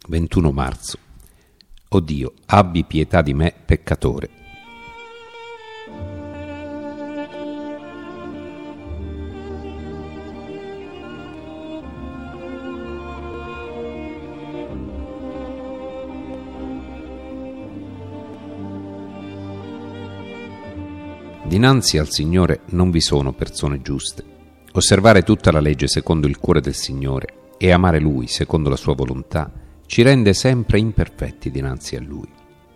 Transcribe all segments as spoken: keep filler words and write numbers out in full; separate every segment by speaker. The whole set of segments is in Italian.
Speaker 1: ventuno marzo. O Dio, abbi pietà di me, peccatore. Dinanzi al Signore non vi sono persone giuste. Osservare tutta la legge secondo il cuore del Signore e amare Lui secondo la sua volontà ci rende sempre imperfetti dinanzi a Lui.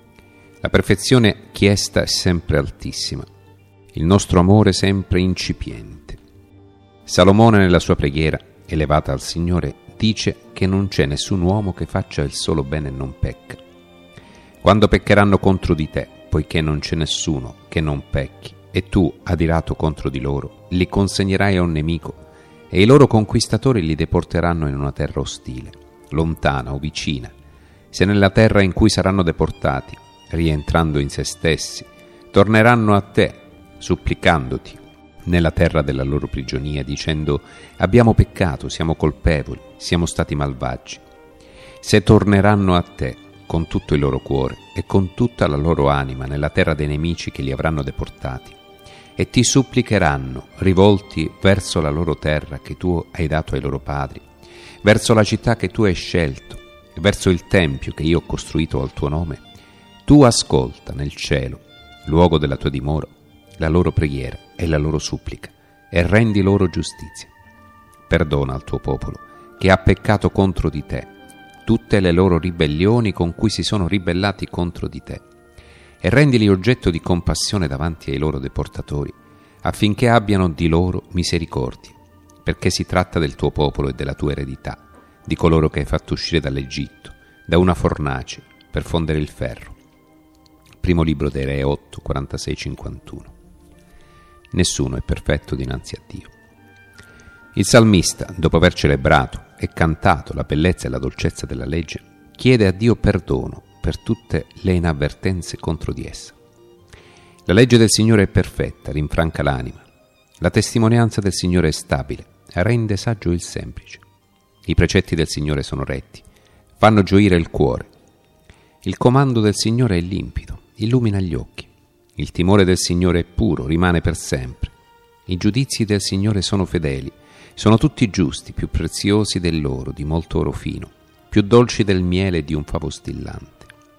Speaker 1: La perfezione chiesta è sempre altissima, il nostro amore sempre incipiente. Salomone nella sua preghiera, elevata al Signore, dice che non c'è nessun uomo che faccia il solo bene e non pecca. Quando peccheranno contro di te, poiché non c'è nessuno che non pecchi, e tu, adirato contro di loro, li consegnerai a un nemico, e i loro conquistatori li deporteranno in una terra ostile, lontana o vicina, se nella terra in cui saranno deportati, rientrando in se stessi, torneranno a te, supplicandoti, nella terra della loro prigionia, dicendo: abbiamo peccato, siamo colpevoli, siamo stati malvagi. Se torneranno a te con tutto il loro cuore e con tutta la loro anima nella terra dei nemici che li avranno deportati, e ti supplicheranno, rivolti verso la loro terra che tu hai dato ai loro padri, verso la città che tu hai scelto, verso il tempio che io ho costruito al tuo nome, tu ascolta nel cielo, luogo della tua dimora, la loro preghiera e la loro supplica, e rendi loro giustizia. Perdona al tuo popolo, che ha peccato contro di te, tutte le loro ribellioni con cui si sono ribellati contro di te, e rendili oggetto di compassione davanti ai loro deportatori, affinché abbiano di loro misericordia, perché si tratta del tuo popolo e della tua eredità, di coloro che hai fatto uscire dall'Egitto, da una fornace, per fondere il ferro. Primo libro dei Re otto, quarantasei cinquantuno. Nessuno è perfetto dinanzi a Dio. Il salmista, dopo aver celebrato e cantato la bellezza e la dolcezza della legge, chiede a Dio perdono per tutte le inavvertenze contro di essa. La legge del Signore è perfetta, rinfranca l'anima. La testimonianza del Signore è stabile, rende saggio il semplice. I precetti del Signore sono retti, fanno gioire il cuore. Il comando del Signore è limpido, illumina gli occhi. Il timore del Signore è puro, rimane per sempre. I giudizi del Signore sono fedeli, sono tutti giusti, più preziosi dell'oro, di molto oro fino, più dolci del miele di un favo stillante.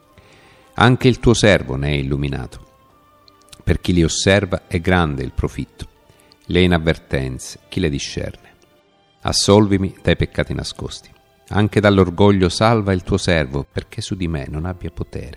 Speaker 1: Anche il tuo servo ne è illuminato. Per chi li osserva è grande il profitto. Le inavvertenze, chi le discerne? Assolvimi dai peccati nascosti. Anche dall'orgoglio salva il tuo servo, perché su di me non abbia potere.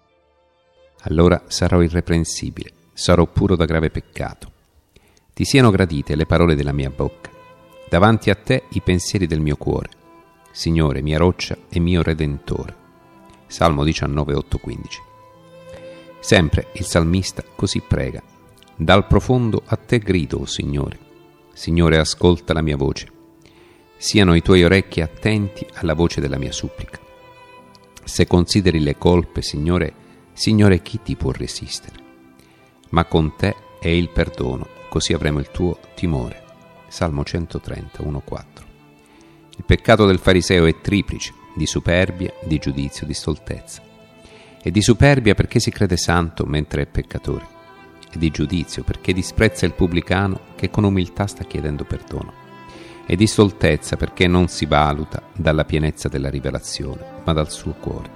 Speaker 1: Allora sarò irreprensibile, sarò puro da grave peccato. Ti siano gradite le parole della mia bocca, davanti a te i pensieri del mio cuore. Signore, mia roccia e mio redentore. Salmo diciannove, otto, quindici. Sempre il salmista così prega: dal profondo a te grido, o Signore. Signore, ascolta la mia voce. Siano i tuoi orecchi attenti alla voce della mia supplica. Se consideri le colpe, Signore, Signore, chi ti può resistere? Ma con te è il perdono, così avremo il tuo timore. Salmo centotrenta, uno, quattro. Il peccato del fariseo è triplice: di superbia, di giudizio, di stoltezza. E di superbia perché si crede santo mentre è peccatore, e di giudizio perché disprezza il pubblicano che con umiltà sta chiedendo perdono, e di stoltezza perché non si valuta dalla pienezza della rivelazione, ma dal suo cuore.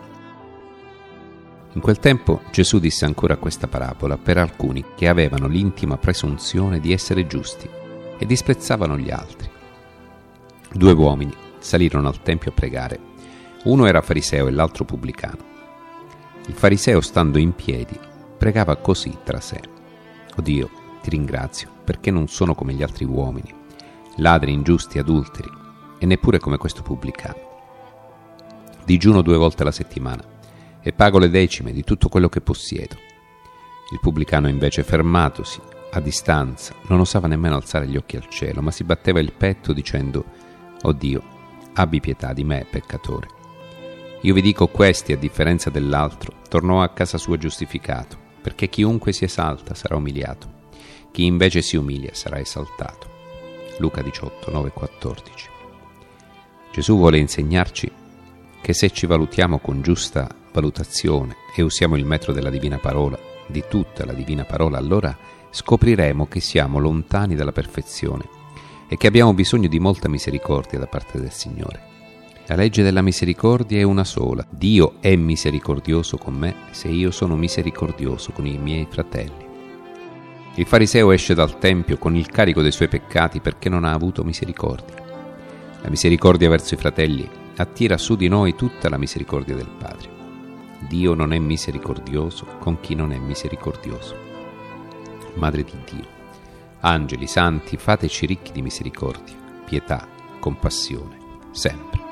Speaker 1: In quel tempo Gesù disse ancora questa parabola per alcuni che avevano l'intima presunzione di essere giusti e disprezzavano gli altri. Due uomini salirono al tempio a pregare. Uno era fariseo e l'altro pubblicano. Il fariseo, stando in piedi, pregava così tra sé: «O Dio, ti ringrazio perché non sono come gli altri uomini, ladri, ingiusti, adulteri, e neppure come questo pubblicano. Digiuno due volte alla settimana e pago le decime di tutto quello che possiedo». Il pubblicano invece, fermatosi a distanza, non osava nemmeno alzare gli occhi al cielo, ma si batteva il petto dicendo: «O Dio, abbi pietà di me, peccatore». Io vi dico, questi, a differenza dell'altro, tornò a casa sua giustificato, perché chiunque si esalta sarà umiliato, chi invece si umilia sarà esaltato. Luca diciotto, nove, quattordici. Gesù vuole insegnarci che se ci valutiamo con giusta valutazione e usiamo il metro della Divina Parola, di tutta la Divina Parola, allora scopriremo che siamo lontani dalla perfezione e che abbiamo bisogno di molta misericordia da parte del Signore. La legge della misericordia è una sola. Dio è misericordioso con me se io sono misericordioso con i miei fratelli. Il fariseo esce dal tempio con il carico dei suoi peccati perché non ha avuto misericordia. La misericordia verso i fratelli attira su di noi tutta la misericordia del Padre. Dio non è misericordioso con chi non è misericordioso. Madre di Dio, angeli santi, fateci ricchi di misericordia, pietà, compassione, sempre.